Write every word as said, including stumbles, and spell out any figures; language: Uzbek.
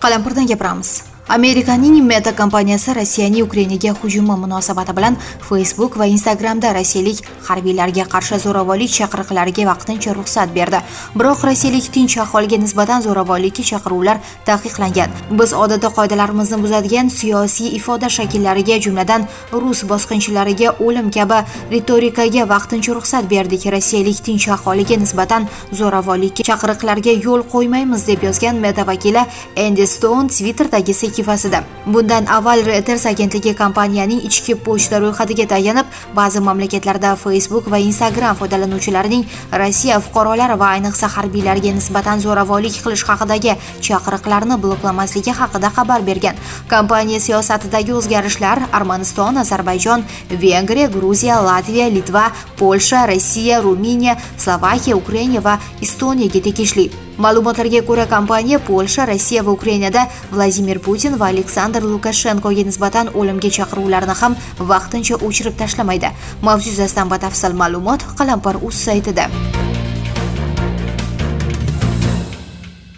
Qalampirdan gapiramiz. Amerikaning Meta kompaniyasi Rossiyaning Ukrainaga hujumi munosabati bilan Facebook va Instagramda rossiyalik harbiylarga qarshi zo'ravonlik chaqiriqlariga vaqtincha ruxsat berdi. Biroq rossiyalik tinch aholiga nisbatan zo'ravonlikka chaqiruvlar taqiqlangan. Biz odatda qoidalarimizni buzadigan siyosiy ifoda shakllariga, jumladan rus bosqinchilariga o'lim kabi ritorikaga vaqtincha ruxsat berdik. Rossiyalik tinch aholiga nisbatan zo'ravonlikka chaqiriqlarga yo'l qo'ymaymiz deb yozgan Meta vakili Andy Stone Twitter'dagi sahifasida. Bundan avval Reuters agentligi kompaniyaning ichki pochta ro'yxatiga tayanib, ba'zi mamlakatlarda Facebook va Instagram foydalanuvchilarining Rossiya fuqarolari va ayniqsa harbiylarga nisbatan zo'ravonlik qilish haqidagi chaqiriqlarni bloklamasligi haqida xabar bergan. Kompaniya siyosatidagi o'zgarishlar Armaniston, Ozarbayjon, Vengriya, Gruziya, Latviya, Litva, Polsha, Rossiya, Ruminiya, Slovakiya, Ukraina va Estoniyaga tegishli. Ma'lumotlarga ko'ra, kompaniya Polsha, Rossiya va Ukrainada Vladimir Putin va Aleksandr Lukashenkoga nisbatan o'limga chaqiruvlarni ham vaqtincha o'chirib tashlamaydi. Mavzu yuzasidan batafsil ma'lumot Qalampir.uz saytida.